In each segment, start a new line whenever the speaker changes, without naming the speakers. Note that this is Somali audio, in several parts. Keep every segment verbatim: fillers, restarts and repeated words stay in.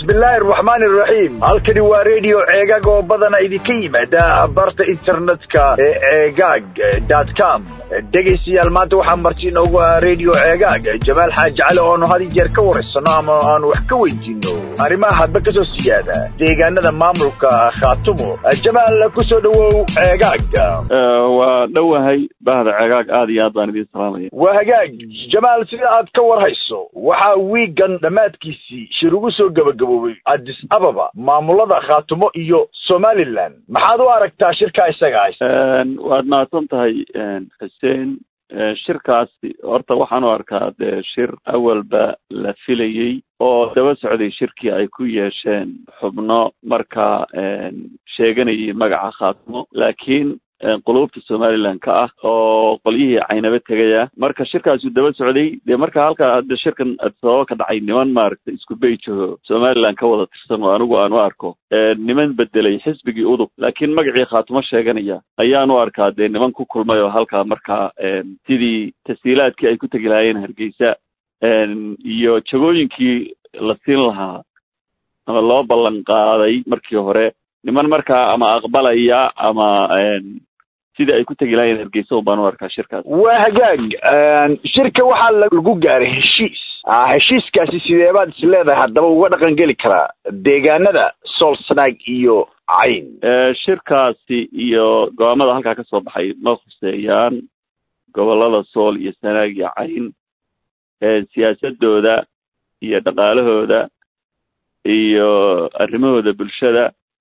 بسم الله الرحمن الرحيم. halkani waa radio ceegaag oo badan idinka yimaada barta internetka ceegaag dot com. dhegeystayaal maanta waxaan martiin ugu radio ceegaag Jamaal Xaaji Cali oo nu hadii jeer ka wareysano ama aan wax ka weydiino arrimaha hadba ka soo siyaada deegaanada maamulka Khaatumo. Jamaal ku soo dhawow ceegaag.
waa dhawahay bahda ceegaag aad iyo aad baan idin salaamay.
waa hagaag Jamaal sida aad ka warhayso waxa weegan dhamaadkiisii shirugu soo gabagaboobay Addis Ababa maamulada Khaatumo iyo Somaliland. maxaad u aragtaa shirka isaga ah?
een waad maasan tahay een Xuseen shirkaasi horta waxaan u arkaa shir awalba la filayay oo daba socday shirkii ay ku yeesheen xubno marka een sheeganayay magaca Khaatumo laakiin qulubta Somaliland ka ah oo qolyihii aynaba tagaya marka shirkaasi daba socday de marka halka hadda shirkan soo ka dhacay niman maaragtay isku beejo Somaliland ka wada tirsan oo anigu aan u arko niman bedelay xisbigii udub laakiin magacii Khaatumo sheeganaya ayaan u arkaa de niman ku kulmay oo halka marka sidii tasiilaadkii ay ku tagi lahaayeen Hargeysa iyo jagooyinkii la siin lahaa ama loo ballan qaaday markii hore niman marka ama aqbalaya ama sida ay ku tagi lahaayeen Hargeysa baan u arkaa shirkaas.
waa hagaag shirka waxa lagu gaaray heshiis ah heshiiskaasi sideebaad isleedahay hadaba uga dhaqan gali karaa deegaanada Sool Sanaag iyo Cayn.
shirkaasi iyo go'aamada halka ka soo baxay ma khuseeyaan gobolada Sool iyo Sanaag iyo Cayn siyaasadooda iyo dhaqaalahooda iyo arrimahooda bulshada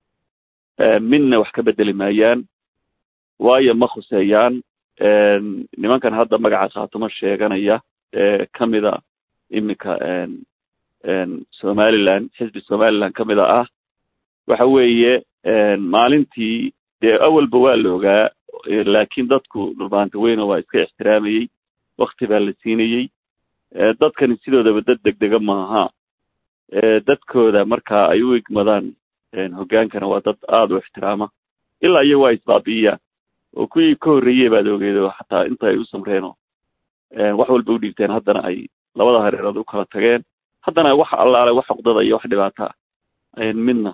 midna wax ka bedeli maayaan waayo ma khuseeyaan nimankan hadda magaca Khaatumo sheeganaya ee kamida imika een Somaliland xisbi Somaliland kamida ah waxa weeye maalintii de awalba waa loogaa laakiin dadku dhulbaanta weyn waa iska ixtiraamayay waqti baa la siinayay dadkan sidoodaba dad degdega maaha dadkooda marka ay u igmadaan hogaankana waa dad aad u ixtiraama ilaa iyo waa isbaabiya oo kuwii ka horreeyay baad ogeedo xataa inta ay u samreeno wax walba u dhiibteen haddana ay labada hareerood u kala tageen haddana wax allaale wax xuqdada iyo wax dhibaata ayaan midna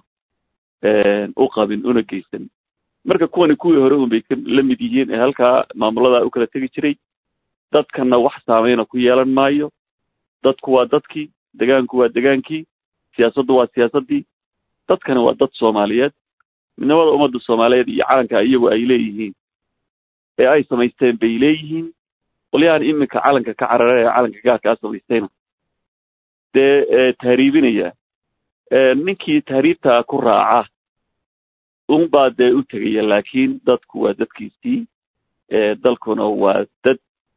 u qabin una geysan marka kuwani kuwii hore unbay la mid yihiin ee halkaa maamulada u kala tegi jiray dadkana wax saameyna ku yeelan maayo dadku waa dadkii deegaanku waa deegaankii siyaasaddu waa siyaasaddii dadkana waa dad Soomaaliyeed midnimada ummadda Soomaaliyeed iyo calanka iyagu ay leeyihiin ee ay samaysteen bay leeyihiin qolyahan imika calanka ka cararay calanka gaarka ah samaysteen de taariibinaya ninkii taariibta ku raaca un baad u tagaya laakiin dadku waa dadkiisii dalkuna waa dad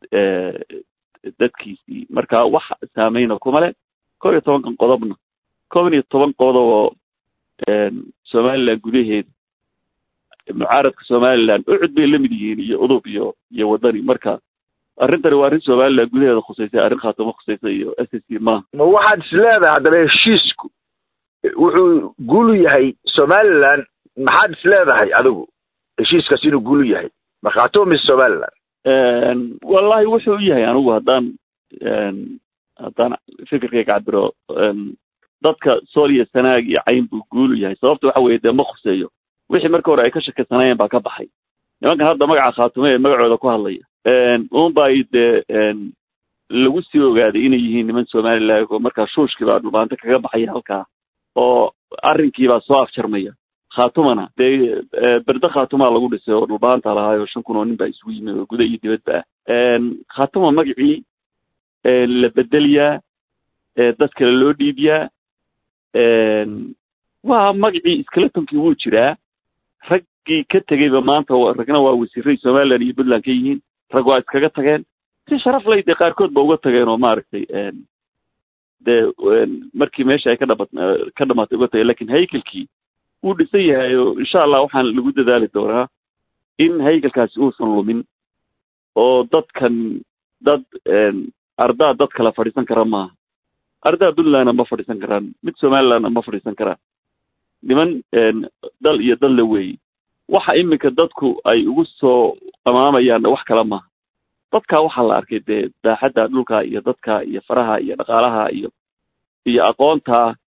dadkiisii marka wax saameyna kuma leh koob iyo toban qodobna koob iyo toban qodob oo Somaliland gudaheeda mucaaradka Somaliland u cid bay la mid yihiin iyo udub iyo iyo wadani marka arrintan waa arrin Somaliland gudaheeda khuseysay arrin Khaatumo khuseysay iyo S S C ma
ma waxaad isleedahay hadaba heshiisku wuxuu guul yahay Somaliland maxaad isleedahay adigu heshiiskaasi inuu guul yahay ma Khaatumo Somaliland
een wallahi wuxuu yahay anigu haddaan haddaan fikirkayga cabiro dadka Sool iyo Sanaag iyo Cayn buu guul yahay sababta waxa weeye ma khuseeyo wixii marka hore ay ka shaqeynayeen baa ka baxay nimanka hadda magaca Khaatumo ee magacooda ku hadlaya een uun baa ide een lagu sii ogaaday inay yihiin niman Somaliland oo marka shuushkii baa dhulbaanta kaga baxay halka oo arrinkii baa soo afjarmaya Khaatumana de barda Khaatuma lagu dhisay oo dhulbaanta lahayo shan kun oo nin baa isugu yimid oo gudaha iyo dibadba een Khaatuma magacii ee la bedeliyaa ee dadka loo dhiibiyaa een waa magacii iskaletonkii wuu jiraa raggii ka tagayba maanta ragna waa wasiiray Somaliland iyo Puntland ka yihiin rag waa iskaga tageen si sharaf leh de qaarkood ba uga tageen oo maaragtay een de markii meesha ay ka dhabat ka dhamaatay uga tagay laakiin haykalkii uu dhisan yahay oo insha Allah waxaan lagu dadaali doonaa in haykalkaasi uusan lumin oo dadkan dad een arda dad kala fadhiisan kara ma arda Puntland ma fadhiisan karaan mid Somaliland ma fadhiisan karaan niman een dal iyo dal la weey waxa imika dadku ay ugu soo qamaamayaan wax kala ma dadka waxa la arkay de baaxadda dhulka iyo dadka iyo faraha iyo dhaqaalaha iyo iyo aqoonta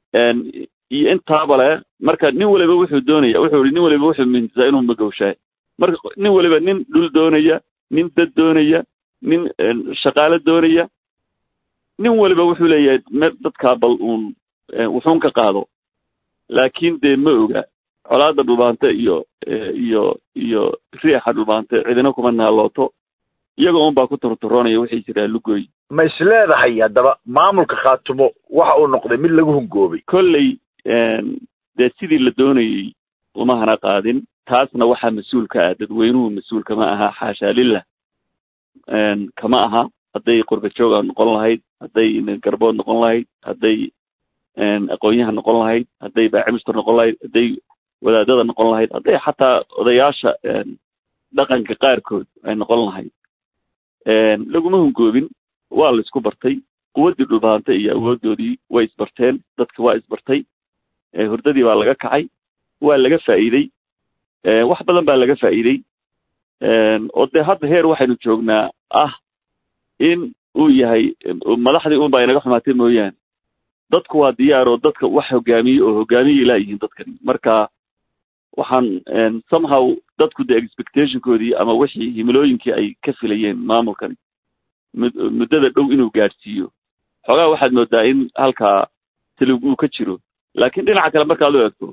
iyo intaaba le marka nin waliba wuxuu doonaya wuxuu nin waliba wuxuu mintisaa inuu magowshahay marka nin waliba nin dhul doonaya nin dad doonaya nin shaqaale doonaya nin waliba wuxuu leeyahay dadka bal uun wuxuun ka qaado laakiin dee ma oga colaada dhulbaanta iyo iyo iyo riixa dhulbaanta cidina kuma naalooto iyagoo un baa ku turturoonaya wixii jiraa lugoy
ma isleedahay haddaba maamulka Khaatumo waxa uu noqday mid lagu hungoobay
kolley dee sidii la doonayay uma hana qaadin taasna waxaa mas-uul ka ah dadweynuhu mas-uul kama aha xaashaa lillah kama aha hadday qurba jooga noqon lahayd hadday garbood noqon lahayd hadday aqoonyaha noqon lahayd hadday baacimistar noqon lahayd hadday wadaadada noqon lahayd hadday xataa odayaasha dhaqanka qaarkood ay noqon lahayd laguma hungoobin waa la isku bartay quwaddii dhulbaanta iyo awoodoodii way isbarteen dadka waa isbartay hurdadii baa laga kacay waa laga faa'iiday wax badan baa laga faa'iiday oo dee hadda heer waxaynu joognaa ah in uu yahay madaxdii un baa inaga xumaatay mooyaane dadku waa diyaar oo dadka wax hogaamiye oo hogaamiye ilaa yihiin dadkan marka waxaan somehow dadku de expectationkoodii ama wixii himilooyinkii ay ka filayeen maamulkani muddada dhow inuu gaadhsiiyo xoogaa waxaad moodaa in halkaa tilig uu ka jiro laakiin dhinaca kale markaad u eegto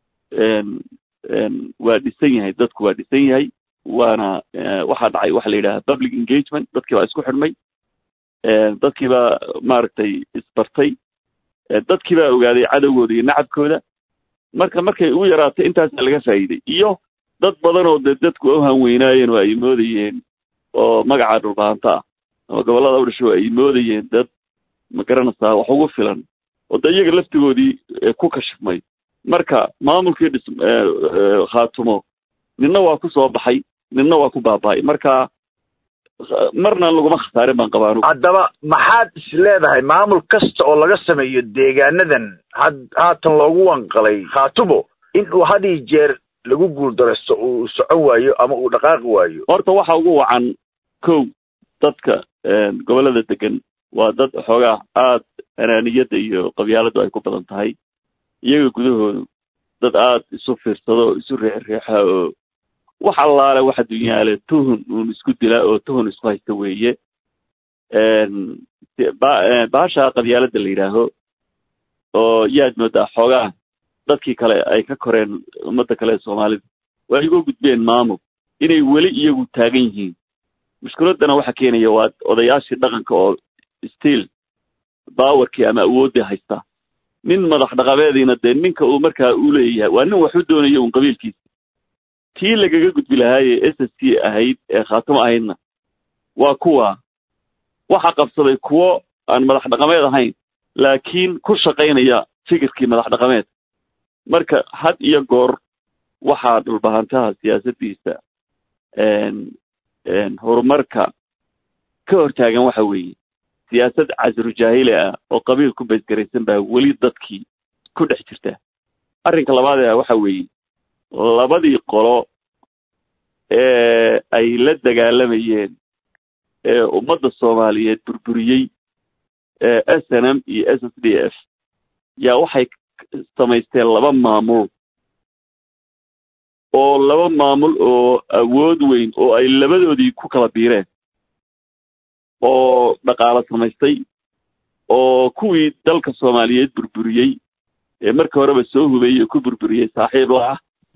waa dhisan yahay dadku waa dhisan yahay waana waxaa dhacay waxa la yidhaha public engagement dadkii baa isku xidhmay dadkii baa maaragtay isbartay dadkii baa ogaaday cadowgooda iyo nacabkooda marka markay ugu yaraatay intaasaa laga faa'iiday iyo dad badan oo dee dadku u hanweynaayeen oo ay moodayeen oo magaca dhulbaanta ah ama gobollada u dhasho ay moodayeen dad ma garanaysaa wax ugu filan oo dee iyaga laftigoodii ku kashifmay marka maamulkii dhis Khaatumo ninna waa ku soo baxay ninna waa ku baaba'ay marka marna laguma khasaarin baan qabaa
haddaba maxaad is leedahay maamul kasta oo laga sameeyo deegaanadan haatan loogu wanqalay Khaatumo in uu hadii jeer lagu guuldareysto uu socon waayo ama uu dhaqaaqi waayo
horta waxa ugu wacan kow dadka gobollada degan waa dad xoogaa aad anaaniyada iyo qabyaaladu ay ku badan tahay iyaga gudahoodu dad aad isu fiirsado isu riixriixa oo wax allaale waxa dunyaale tuhun uun isku dilaa oo tuhun isku haysta weeye baasha qabyaalada la yidhaaho oo yaad moodaa xoogaa dadkii kale ay ka koreen ummadda kale ee soomaalida waa igu gudbeen maamul inay weli iyagu taagan yihiin mushkiladana waxa keenaya waa odayaashii dhaqanka oo still baawarkii ama awooddii haysta nin madax dhaqameediina dee ninka uu markaa u leeyahay waa nin wax u doonaya uun qabiilkiisa tii lagaga gudbi lahaayee s s t ahayd ee Khaatumo ahaydna waa kuwa waxa qabsaday kuwo aan madax dhaqameed ahayn laakiin ku shaqaynaya fikirkii madax dhaqameed marka had iyo goor waxaa dhulbahantaha siyaasaddiisa horumarka ka hortaagan waxa weeye siyaasad casru jaahili ah oo qabiil ku baysgaraysan baa weli dadkii ku dhex jirta arrinka labaad ee waxa weeye labadii qolo ee ay la dagaalamayeen ee ummadda Soomaaliyeed burburiyey ee S N M iyo S S D F yaa waxay samaysteen laba maamul oo laba maamul oo awood weyn oo ay labadoodii ku kala biireen oo dhaqaale samaystay oo kuwii dalka Soomaaliyeed burburiyey ee markii horeba soo hubeeyey ku burburiyey saaxiib la ah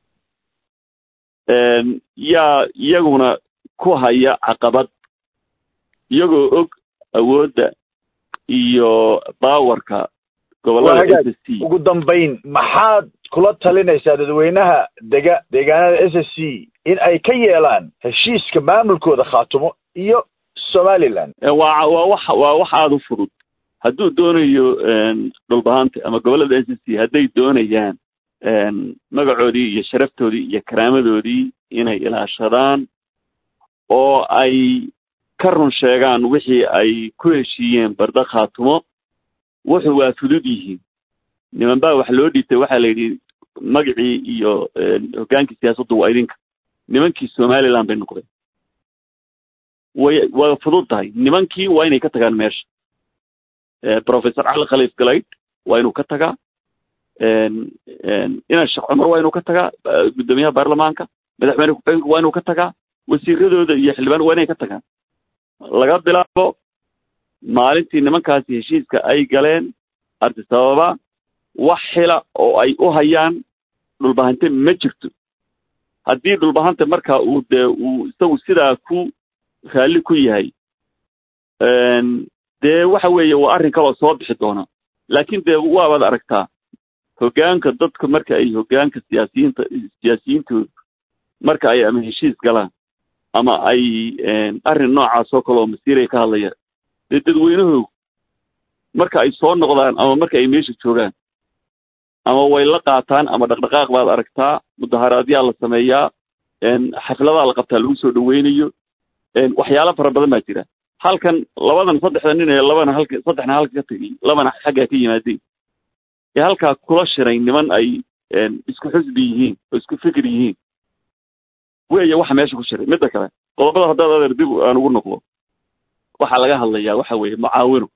yaa iyaguna ku haya caqabad iyagoo og awoodda iyo baawarka gobollada S S C
ugu dambayn maxaad kula talinaysaa dadweynaha dega deegaanada S S C in ay ka yeelaan heshiiska maamulkooda Khaatumo iyo Somaliland
waa waa wax waa wax aad u fudud hadduu doonayo dhulbaanta ama gobollada S S C hadday doonayaan magacoodii iyo sharaftoodii iyo karaamadoodii inay ilaashadaan oo ay ka run sheegaan wixii ay ku heshiiyeen barda Khaatumo wuxuu waa fudud yihiin niman baa wax loo dhiibtay waxaa la yidhi magacii iyo hogaankii siyaasaddu waa idinka nimankii Somaliland bay noqdeen way waa fudud tahay nimankii waa inay ka tagaan meesha professor cali khaliif galayd waa inuu ka tagaa inaan sheekh cumar waa inuu ka tagaa guddoomiyaha baarlamaanka madaxweyne ku-xigeenka waa inuu ka tagaa wasiiradooda iyo xildhibaan waa inay ka tagaan laga bilaabo maalintii nimankaasi heshiiska ay galeen Addis Ababa wax xila oo ay u hayaan dhulbahante ma jirto haddii dhulbahante markaa uu dee uu isagu sidaa ku raalli ku yahay dee waxa weeye waa arrin kaloo soo bixi doona laakiin dee waabaad aragtaa hoggaanka dadka marka ay hoggaanka siyaasiyiinta siyaasiyiintooda marka ay ama heshiis galaan ama ay arrin noocaas oo kale oo masiiray ka hadlaya dee dadweynuhu marka ay soo noqdaan ama marka ay meesha joogaan ama way la qaataan ama dhaqdhaqaaq baad aragtaa mudaharaadyaa la sameeyaa xafladaha la qabtaa lagu soo dhaweynayo waxyaalo fara badan baa jira halkan labadan saddexda nin ee labana halka saddexna halka ka tegay labana xagga ka yimaadeen ee halkaa kula shiray niman ay isku xisbi yihiin oo isku fikir yihiin weeye waxa meesha ku shiray midda kale qodobada haddaad adeer dib aan ugu noqdo waxaa laga hadlayaa waxa weeye mucaawino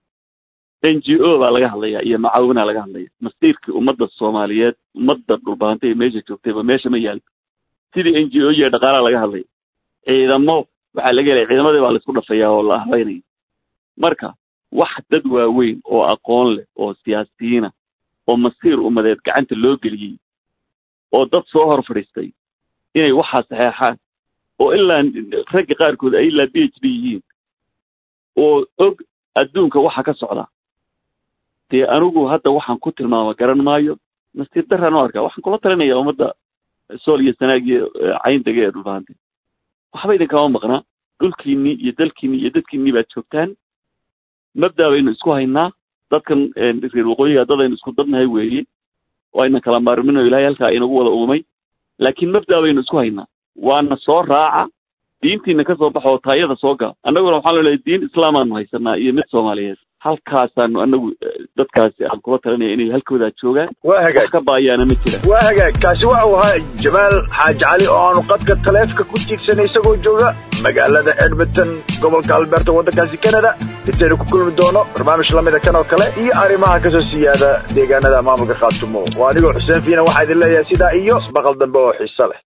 N G O baa laga hadlayaa iyo mucaawina laga hadlaya masiirkii ummadda Soomaaliyeed ummadda dhulbaahanta ee meesha joogtayba meesha ma yaal sidii N G O iyo dhaqaalaha laga hadlay ciidamo waxaa laga helay ciidamadii baa la isku dhafayaa oo la ahlaynayo marka wax dad waaweyn oo aqoon leh oo siyaasiyiina oo masiir ummadeed gacanta loo geliyey oo dad soo hor fadhiistay inay waxaa saxeexaan oo ilaa ragga qaarkood ay ilaa B H D yihiin oo og adduunka waxa ka socda dee anigu hadda waxaan ku tilmaama garan maayo nasiib darraan u arkaa waxaan kula talinayaa ummadda sool iyo sanaag iyo cayndega ee dhulbahante waxba idinkama maqnaa dhulkiinnii iyo dalkiinnii iyo dadkiinnii baad joogtaan mabdaa baynu isku haynaa dadkan reer waqooyiga dadaynu isku dadnahay weeye oo aynan kala maarmino ilaahay halkaa inagu wada uumay laakiin mabdaa baynu isku haynaa waana soo raaca diintiina ka soo baxo taayada soo gal annaguna waxaan leeyahay diin islaamaanu haysanaa iyo mid Soomaaliyeed halkaasaanu annagu dadkaasi aan kula talinaya inay halkooda joogaan
waa hagaag
ka baayaana ma jira
waa hagaag kaasi waxa uu ahaa Jamaal Xaaji Cali oo aanu qadka taleefka ku tiigsanay isagoo jooga magaalada Edmonton gobolka Alberta waddankaasi Canada intaanu ku kulmi doono barnaamij lamid ah kan oo kale iyo arrimaha ka soo siyaada deegaanada maamulka Khaatumo waa anigoo Xuseen Fiina waxaa idin leeyahay sidaa iyo baqal dambe oo xiiso leh